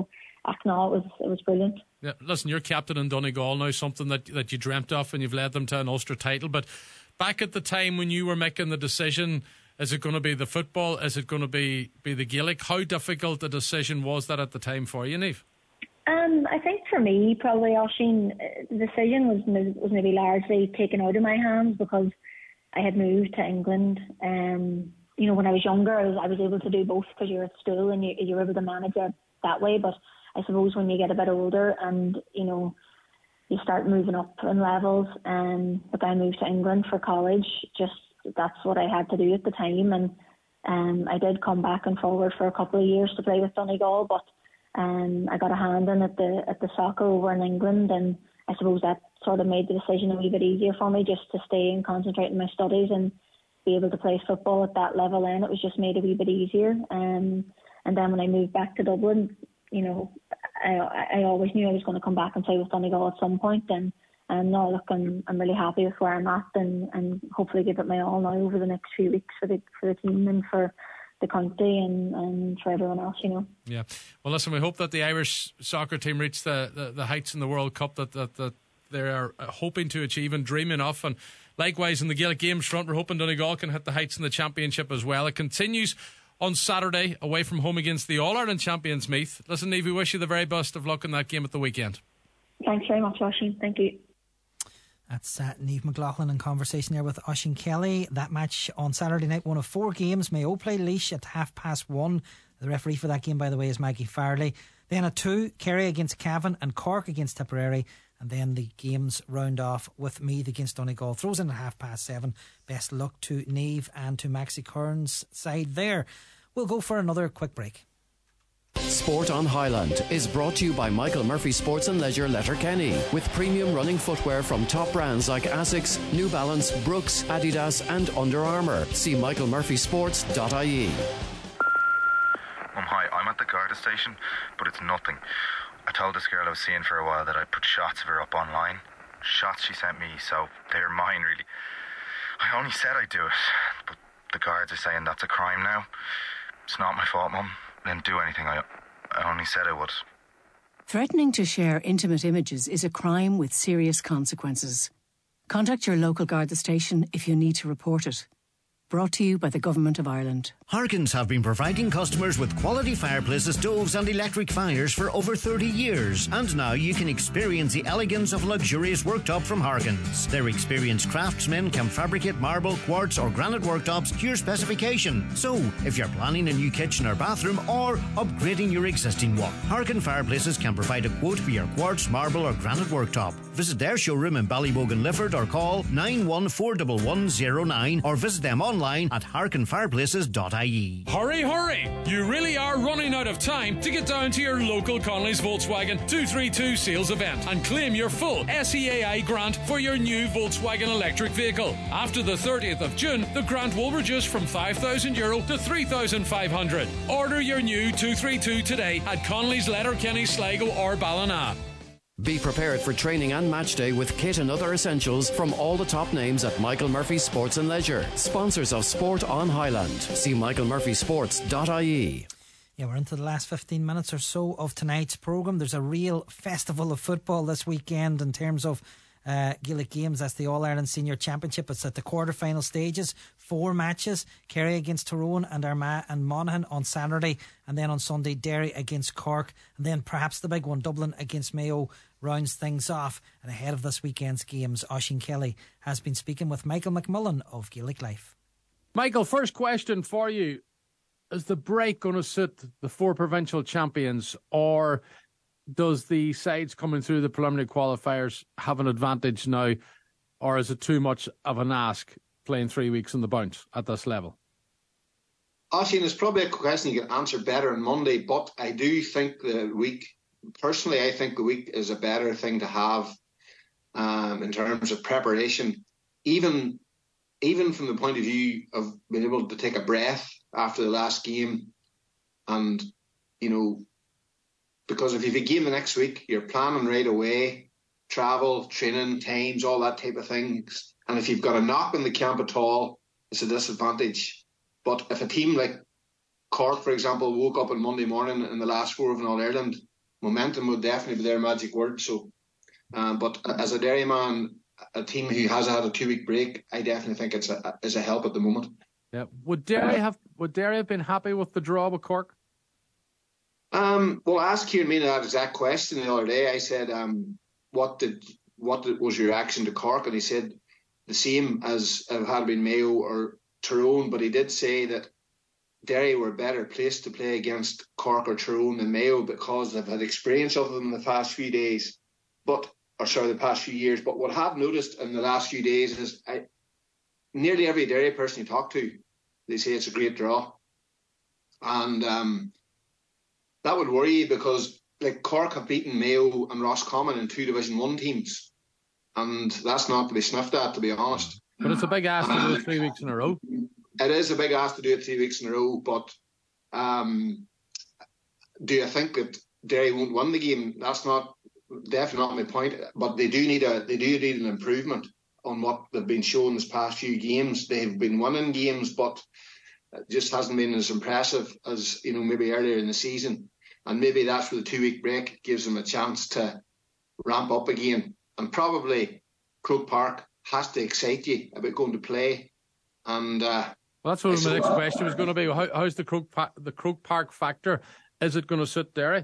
no, it was it was brilliant. Yeah, listen, you're captain in Donegal now, something that that you dreamt of, and you've led them to an Ulster title. But back at the time when you were making the decision, is it going to be the football? Is it going to be, be the Gaelic? How difficult a decision was that at the time for you, Niamh? Um, I think for me, probably, Oisín, the decision was was maybe largely taken out of my hands because I had moved to England. Um, you know, when I was younger, I was, I was able to do both because you're at school and you, you're able to manage it that way. But I suppose when you get a bit older and, you know, you start moving up in levels, and um, but I moved to England for college, just that's what I had to do at the time. And um, I did come back and forward for a couple of years to play with Donegal, but um, I got a hand in at the at the soccer over in England, and I suppose that sort of made the decision a wee bit easier for me just to stay and concentrate on my studies and be able to play football at that level. And it was just made a wee bit easier. Um, and then when I moved back to Dublin, you know, I, I always knew I was going to come back and play with Donegal at some point. And, and now, look, I'm, I'm really happy with where I'm at, and, and hopefully give it my all now over the next few weeks for the for the team and for the country and, and for everyone else, you know. Yeah. Well, listen, we hope that the Irish soccer team reach the, the, the heights in the World Cup that, that, that they are hoping to achieve and dreaming of. And likewise, in the Gaelic Games front, we're hoping Donegal can hit the heights in the championship as well. It continues on Saturday away from home against the All-Ireland champions, Meath. Listen, Niamh, we wish you the very best of luck in that game at the weekend. Thanks very much, Oisín. Thank you. That's uh, Niamh McLaughlin in conversation there with Oisín Kelly. That match on Saturday night, one of four games. Mayo play Laois at half past one. The referee for that game, by the way, is Maggie Farley. Then at two, Kerry against Cavan and Cork against Tipperary. And then the games round off with Meath against Donegal. Throws in at half past seven. Best luck to Niamh and to Maxie Kern's side there. We'll go for another quick break. Sport on Highland is brought to you by Michael Murphy Sports and Leisure Letterkenny, with premium running footwear from top brands like Asics, New Balance, Brooks, Adidas and Under Armour. See michael murphy sports dot I E. Um, hi, I'm at the Garda station, but it's nothing. I told this girl I was seeing for a while that I'd put shots of her up online. Shots she sent me, so they're mine, really. I only said I'd do it, but the guards are saying that's a crime now. It's not my fault, Mum. I didn't do anything. I, I only said I would. Threatening to share intimate images is a crime with serious consequences. Contact your local Garda station if you need to report it. Brought to you by the Government of Ireland. Harkins have been providing customers with quality fireplaces, stoves and electric fires for over thirty years. And now you can experience the elegance of luxurious worktop from Harkins. Their experienced craftsmen can fabricate marble, quartz or granite worktops to your specification. So, if you're planning a new kitchen or bathroom or upgrading your existing one, Harkin Fireplaces can provide a quote for your quartz, marble or granite worktop. Visit their showroom in Ballybogan, Lifford or call nine one four one one zero nine or visit them online at harkin fireplaces dot I E. Hurry, hurry! You really are running out of time to get down to your local Connolly's Volkswagen two thirty-two sales event and claim your full S E A I grant for your new Volkswagen electric vehicle. After the thirtieth of June, the grant will reduce from five thousand euro to three thousand five hundred. Order your new two thirty-two today at Connolly's, Letterkenny, Sligo or Ballina. Be prepared for training and match day with kit and other essentials from all the top names at Michael Murphy Sports and Leisure. Sponsors of Sport on Highland. See michael murphy sports dot I E. Yeah, we're into the last fifteen minutes or so of tonight's programme. There's a real festival of football this weekend in terms of uh, Gaelic Games. That's the All-Ireland Senior Championship. It's at the quarter-final stages. Four matches. Kerry against Tyrone and Armagh and Monaghan on Saturday. And then on Sunday, Derry against Cork. And then perhaps the big one, Dublin against Mayo, rounds things off. And ahead of this weekend's games, Oisín Kelly has been speaking with Michael McMullen of Gaelic Life. Michael, first question for you. Is the break going to suit the four provincial champions, or does the sides coming through the preliminary qualifiers have an advantage now, or is it too much of an ask playing three weeks on the bounce at this level? Oisín, it's probably a question you can answer better on Monday, but I do think the week, personally, I think the week is a better thing to have um, in terms of preparation, even even from the point of view of being able to take a breath after the last game. And, you know, because if you have a game the next week, you're planning right away, travel, training, times, all that type of things. And if you've got a knock in the camp at all, it's a disadvantage. But if a team like Cork, for example, woke up on Monday morning in the last four of an All-Ireland momentum would definitely be their magic word. So, um, but as a Derry man, a team who has had a two-week break, I definitely think it's a is a help at the moment. Yeah. Would Derry have Would Derry have been happy with the draw with Cork? Um, well, I asked Kieran Meany that exact question the other day. I said, um, "What did what did, was your reaction to Cork?" And he said the same as it had been Mayo or Tyrone, but he did say that Derry were better placed to play against Cork or Tyrone than Mayo because they've had experience of them in the past few days. But or sorry, the past few years. But what I've noticed in the last few days is I, nearly every Derry person you talk to, they say it's a great draw. And um, that would worry you because like Cork have beaten Mayo and Roscommon in two Division One teams. And that's not to be sniffed at, to be honest. But it's a big ask to do it three weeks in a row. It is a big ask to do it three weeks in a row, but um, do I think that Derry won't win the game? That's not definitely not my point. But they do need a they do need an improvement on what they've been showing this past few games. They've been winning games, but it just hasn't been as impressive as you know maybe earlier in the season. And maybe that's where the two week break gives them a chance to ramp up again. And probably Croke Park has to excite you about going to play. And uh, well, that's what my next question was going to be. How, how's the Croke pa- the Croke Park factor? Is it going to suit Derry?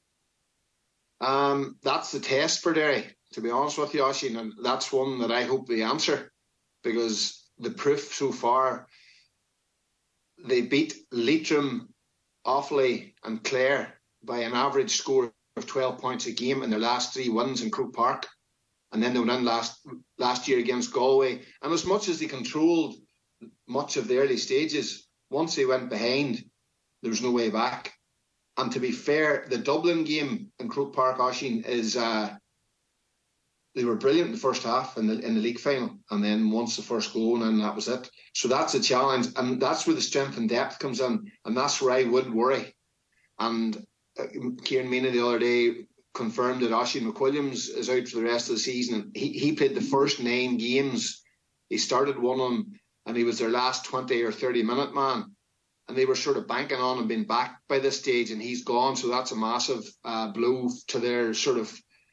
Um, that's the test for Derry, to be honest with you, Oisin, and that's one that I hope they answer, because the proof so far, they beat Leitrim, Offaly and Clare by an average score of twelve points a game in their last three wins in Croke Park, and then they went in last last year against Galway. And as much as they controlled much of the early stages, once they went behind, there was no way back. And to be fair, the Dublin game in Croke Park, Oisin, is uh, they were brilliant in the first half in the in the league final, and then once the first goal, and that was it. So that's a challenge, and that's where the strength and depth comes in, and that's where I would worry. And uh, Kieran Meany the other day confirmed that Oisin McWilliams is out for the rest of the season. And he he played the first nine games. He started one of them, and he was their last twenty or thirty minute man. And they were sort of banking on and being backed by this stage, and he's gone. So that's a massive uh, blow to their sort of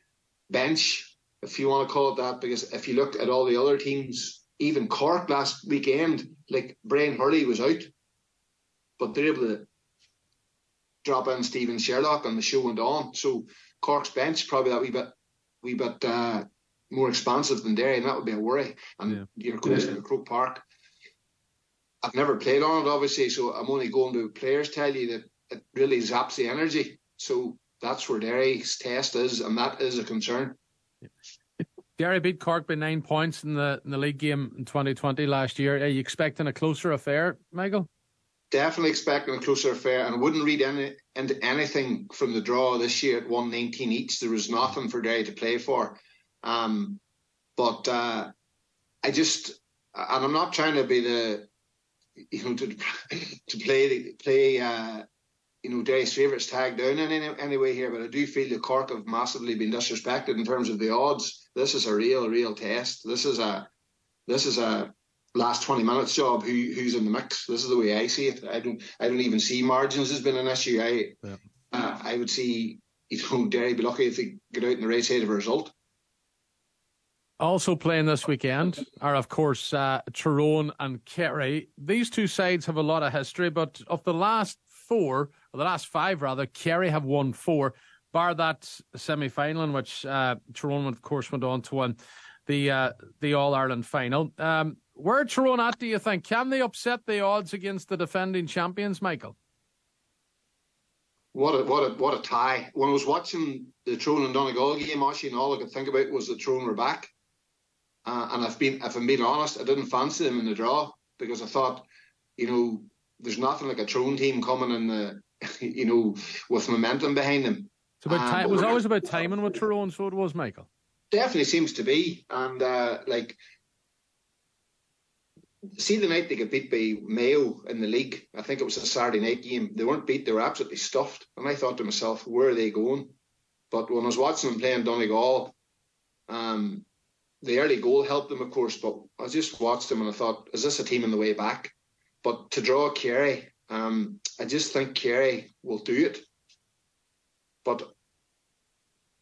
bench, if you want to call it that. Because if you look at all the other teams, even Cork last weekend, like Brian Hurley was out, but they're able to drop in Stephen Sherlock and the show went on. So Cork's bench probably that wee bit, wee bit uh, more expansive than Derry, and that would be a worry. And yeah. You're going to Croke Park. I've never played on it, obviously, so I'm only going to players tell you that it really zaps the energy. So that's where Derry's test is, and that is a concern. Derry beat Cork by nine points in the in the league game in twenty twenty last year. Are you expecting a closer affair, Michael? Definitely expecting a closer affair, and I wouldn't read any, into anything from the draw this year at one nineteen each. There was nothing for Derry to play for. Um, but uh, I just, and I'm not trying to be the, you know, to to play play uh, you know Derry's favourites tag down in any, any way here, but I do feel that Cork have massively been disrespected in terms of the odds. This is a real, real test. This is a this is a last twenty minutes job. Who who's in the mix? This is the way I see it. I don't I don't even see margins as being an issue. I yeah. uh, I would see you know Derry be lucky if they get out in the right side of a result. Also playing this weekend are, of course, uh, Tyrone and Kerry. These two sides have a lot of history, but of the last four, or the last five rather, Kerry have won four, bar that semi-final in which uh, Tyrone, of course, went on to win the uh, the All-Ireland final. Um, where are Tyrone at, do you think? Can they upset the odds against the defending champions, Michael? What a what a what a tie! When I was watching the Tyrone and Donegal game, actually, and all I could think about was that Tyrone were back. Uh, and I've been, if I'm being honest, I didn't fancy them in the draw because I thought, you know, there's nothing like a Tyrone team coming in the, you know, with momentum behind them. It's about um, time. It was always about timing with Tyrone, so it was, Michael. Definitely seems to be, and uh, like, see the night they got beat by Mayo in the league. I think it was a Saturday night game. They weren't beat; they were absolutely stuffed. And I thought to myself, where are they going? But when I was watching them playing Donegal, um. the early goal helped them, of course, but I just watched them and I thought, is this a team on the way back? But to draw Kerry, um, I just think Kerry will do it. But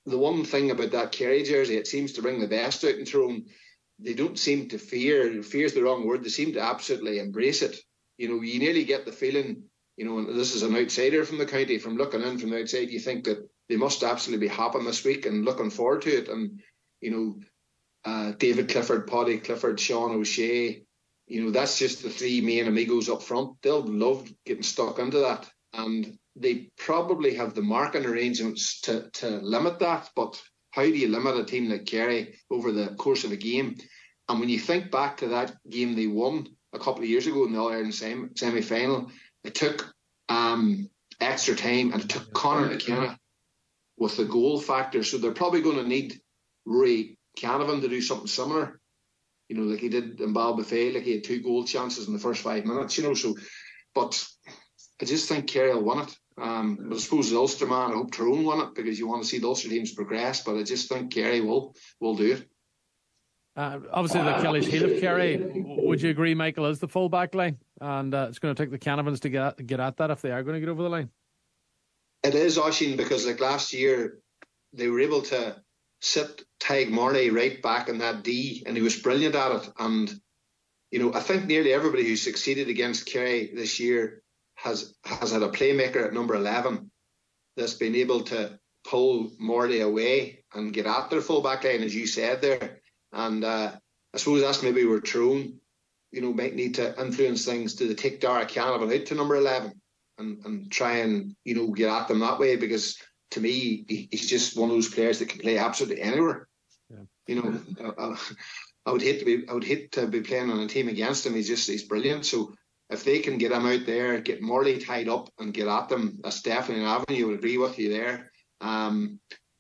the one thing about that Kerry jersey, it seems to bring the best out in Tyrone. They don't seem to fear, fear is the wrong word, they seem to absolutely embrace it. You know, you nearly get the feeling, you know, and this is an outsider from the county, from looking in from the outside, you think that they must absolutely be hopping this week and looking forward to it. And, you know, uh, David Clifford, Paddy Clifford, Sean O'Shea, you know, that's just the three main amigos up front. They'll love getting stuck into that. And they probably have the marking arrangements to, to limit that. But how do you limit a team like Kerry over the course of a game? And when you think back to that game they won a couple of years ago in the All-Ireland semi-final, it took um, extra time and it took Conor McKenna with the goal factor. So they're probably going to need Rory Canavan to do something similar. You know, like he did in Balbafay, like he had two goal chances in the first five minutes, you know. So, but I just think Kerry will win it. Um, but I suppose the Ulster man, I hope Tyrone won it because you want to see the Ulster teams progress. But I just think Kerry will will do it. Uh, obviously, the Achilles heel of Kerry, would you agree, Michael, is the full back line? And uh, it's going to take the Canavans to get, get at that if they are going to get over the line. It is, Oisín, because like last year, they were able to sit Tadhg Morley right back in that D, and he was brilliant at it. And, you know, I think nearly everybody who succeeded against Kerry this year has has had a playmaker at number eleven that's been able to pull Morley away and get at their full back line, as you said there. And uh, I suppose that's maybe where Tyrone, you know, might need to influence things to take Dara Canavan out to number eleven and, and try and, you know, get at them that way, because to me, he, he's just one of those players that can play absolutely anywhere. Yeah. You know, I, I would hate to be, I would hate to be playing on a team against him. He's just, he's brilliant. So if they can get him out there, get Morley tied up and get at them, that's definitely an avenue. I would agree with you there. Um,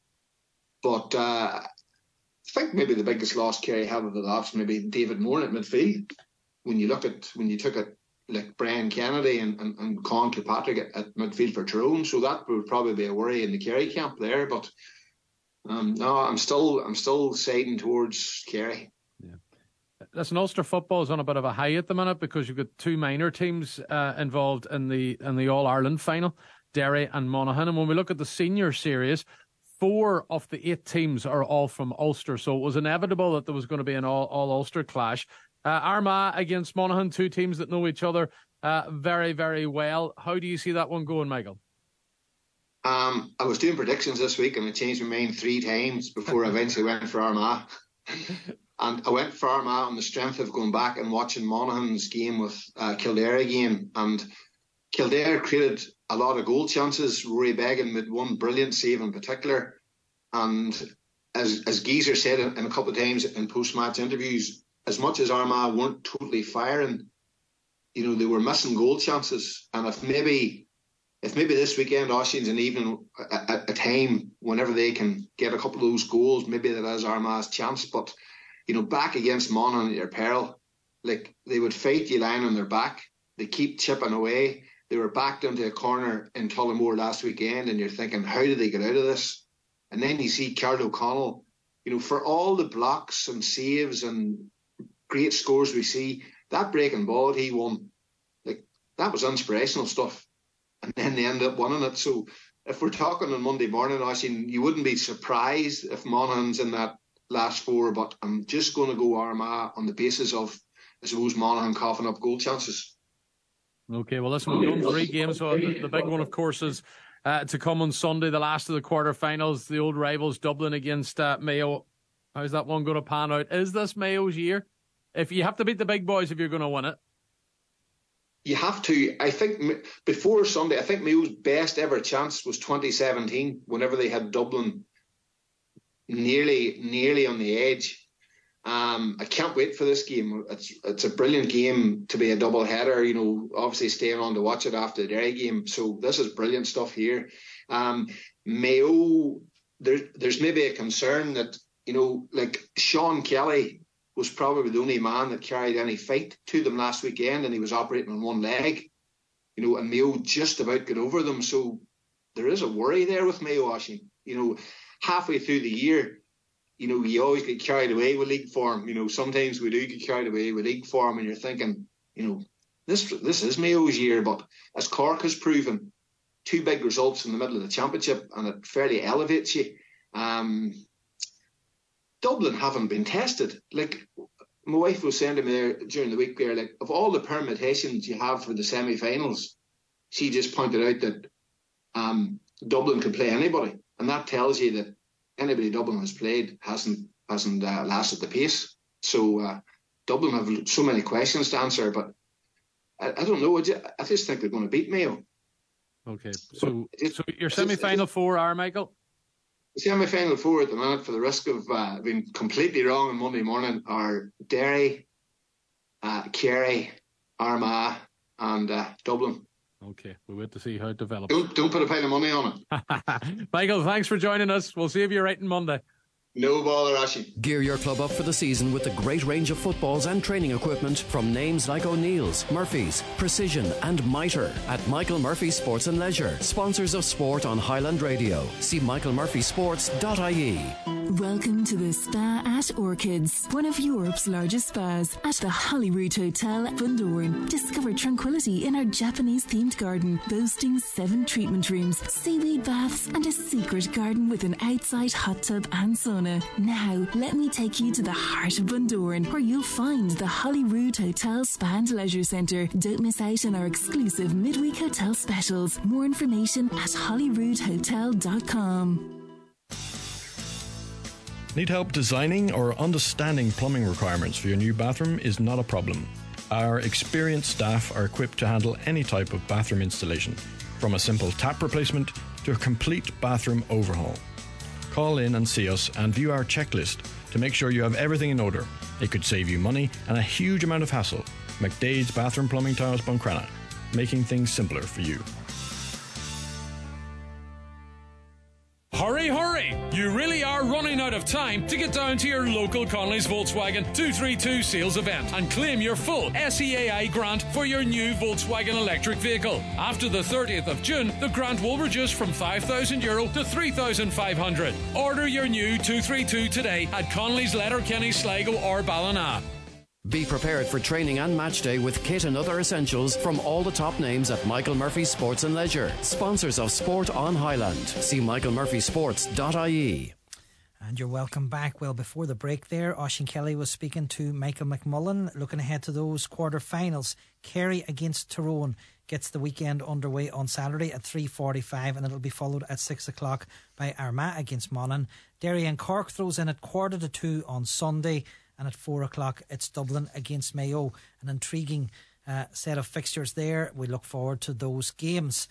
but uh, I think maybe the biggest loss Kerry have of the lots maybe David Moore at midfield. When you look at, when you took it like Brian Kennedy and, and, and Colin Kilpatrick at, at midfield for Tyrone, so that would probably be a worry in the Kerry camp there. But um, no, I'm still I'm still siding towards Kerry. Yeah. Listen, Ulster football is on a bit of a high at the minute because you've got two minor teams uh, involved in the in the All Ireland final, Derry and Monaghan. And when we look at the senior series, four of the eight teams are all from Ulster, so it was inevitable that there was going to be an all, all Ulster clash. Uh, Armagh against Monaghan, two teams that know each other uh, very, very well. How do you see that one going, Michael? Um, I was doing predictions this week and I changed my mind three times before I eventually went for Armagh. And I went for Armagh on the strength of going back and watching Monaghan's game with uh, Kildare again. And Kildare created a lot of goal chances. Rory Beggan made one brilliant save in particular. And as as Geezer said in, in a couple of times in post-match interviews, as much as Armagh weren't totally firing, you know, they were missing goal chances. And if maybe if maybe this weekend, Oisín's an evening, a, a time whenever they can get a couple of those goals, maybe that is Armagh's chance. But, you know, back against Monaghan at their peril, like they would fight you lying on their back. They keep chipping away. They were backed into a corner in Tullamore last weekend, and you're thinking, how did they get out of this? And then you see Carl O'Connell, you know, for all the blocks and saves and great scores we see, that breaking ball he won, like that was inspirational stuff. And then they ended up winning it. So if we're talking on Monday morning, Oisín, you wouldn't be surprised if Monaghan's in that last four, but I'm just going to go Armagh on the basis of, I suppose, Monaghan coughing up goal chances. Okay, well, listen, we've done three games. So the big one, of course, is uh, to come on Sunday, the last of the quarterfinals, the old rivals, Dublin against uh, Mayo. How's that one going to pan out? Is this Mayo's year? If you have to beat the big boys if you're going to win it. You have to. I think before Sunday, I think Mayo's best ever chance was twenty seventeen, whenever they had Dublin nearly nearly on the edge. Um, I can't wait for this game. It's it's a brilliant game to be a double header. You know, obviously staying on to watch it after the Derry game. So this is brilliant stuff here. Um, Mayo, there, there's maybe a concern that, you know, like Sean Kelly was probably the only man that carried any fight to them last weekend, and he was operating on one leg, you know, and Mayo just about got over them. So there is a worry there with Mayo, Oisín. You know, halfway through the year, you know, you always get carried away with league form. You know, sometimes we do get carried away with league form, and you're thinking, you know, this this is Mayo's year. But as Cork has proven, two big results in the middle of the championship, and it fairly elevates you. Um, Dublin haven't been tested. Like, my wife was saying to me there during the week there, like, of all the permutations you have for the semi-finals, she just pointed out that um, Dublin can play anybody, and that tells you that anybody Dublin has played hasn't hasn't uh, lasted the pace. So uh, Dublin have so many questions to answer, but I, I don't know. I just, I just think they're going to beat Mayo. Okay, so so your semi-final four are, Michael? The semi-final four at the minute, for the risk of uh, being completely wrong on Monday morning, are Derry, uh, Kerry, Armagh, and uh, Dublin. Okay, we'll wait to see how it develops. Don't, don't put a pile of money on it. Michael, thanks for joining us. We'll see if you're right on Monday. No bother, Ashley. Gear your club up for the season with a great range of footballs and training equipment from names like O'Neill's, Murphy's, Precision and Mitre at Michael Murphy Sports and Leisure. Sponsors of sport on Highland Radio. See michael murphy sports dot I E. Welcome to the Spa at Orchids, one of Europe's largest spas at the Holyrood Hotel, Bundoran. Discover tranquility in our Japanese-themed garden, boasting seven treatment rooms, seaweed baths and a secret garden with an outside hot tub and sauna. Now, let me take you to the heart of Bundoran, where you'll find the Holyrood Hotel Spa and Leisure Centre. Don't miss out on our exclusive midweek hotel specials. More information at holyrood hotel dot com. Need help designing or understanding plumbing requirements for your new bathroom is not a problem. Our experienced staff are equipped to handle any type of bathroom installation, from a simple tap replacement to a complete bathroom overhaul. Call in and see us and view our checklist to make sure you have everything in order. It could save you money and a huge amount of hassle. McDade's Bathroom Plumbing Towers, Buncrana, making things simpler for you. Hurry, hurry! You really are running out of time to get down to your local Connolly's Volkswagen two thirty-two sales event and claim your full S E A I grant for your new Volkswagen electric vehicle. After the thirtieth of June, the grant will reduce from five thousand euro to three thousand five hundred. Order your new two thirty-two today at Connolly's, Letterkenny, Sligo or Ballina. Be prepared for training and match day with kit and other essentials from all the top names at Michael Murphy Sports and Leisure. Sponsors of Sport on Highland. See michael murphy sports dot I E. And you're welcome back. Well, before the break there, Oisín Kelly was speaking to Michael McMullen, looking ahead to those quarter-finals. Kerry against Tyrone gets the weekend underway on Saturday at three forty-five, and it'll be followed at six o'clock by Armagh against Monaghan. Derry and Cork throws in at quarter to two on Sunday, and at four o'clock it's Dublin against Mayo. An intriguing uh, set of fixtures there. We look forward to those games.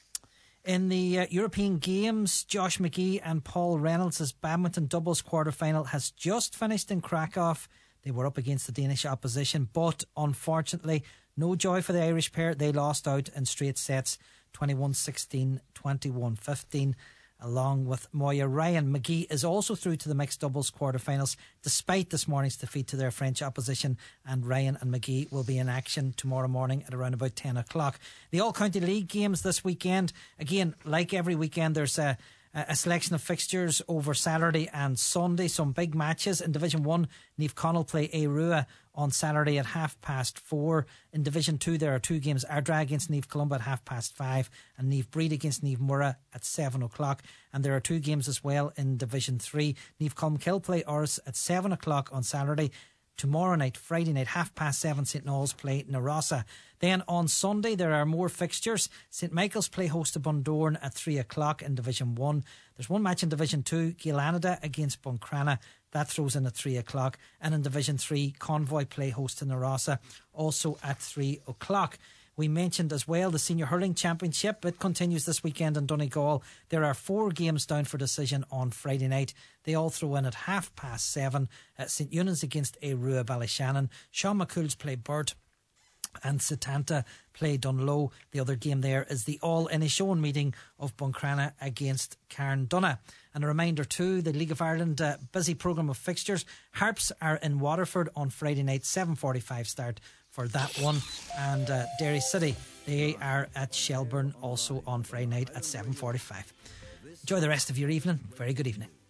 In the uh, European Games, Josh McGee and Paul Reynolds' badminton doubles quarter-final has just finished in Krakow. They were up against the Danish opposition, but unfortunately, no joy for the Irish pair. They lost out in straight sets, twenty-one sixteen, twenty-one fifteen. Along with Moya Ryan, McGee is also through to the mixed doubles quarterfinals despite this morning's defeat to their French opposition, and Ryan and McGee will be in action tomorrow morning at around about ten o'clock. The All-County League games this weekend, again, like every weekend, there's a A selection of fixtures over Saturday and Sunday. Some big matches. In Division one, Niamh Connell play Airua on Saturday at half past four. In Division two, there are two games. Ardra against Niamh Columba at half past five, and Niamh Breed against Niamh Murrah at seven o'clock. And there are two games as well in Division three. Niamh Colmkill play Oris at seven o'clock on Saturday. Tomorrow night, Friday night, half past seven, St Noel's play Narossa. Then on Sunday, there are more fixtures. St Michael's play host to Bundoran at three o'clock in Division one. There's one match in Division two, Gillanada against Buncrana. That throws in at three o'clock. And in Division three, Convoy play host to Narossa, also at three o'clock. We mentioned as well the Senior Hurling Championship. It continues this weekend in Donegal. There are four games down for decision on Friday night. They all throw in at half past seven. Uh, St Eunan's against Airua Ballyshannon. Sean McCool's play Burt, and Setanta play Dunlow. The other game there is the All-Inishowen meeting of Buncrana against Carndonagh. And a reminder too, the League of Ireland uh, busy programme of fixtures. Harps are in Waterford on Friday night, seven forty-five start for that one. And uh, Derry City, they are at Shelburne also on Friday night at seven forty-five. Enjoy the rest of your evening. Very good evening.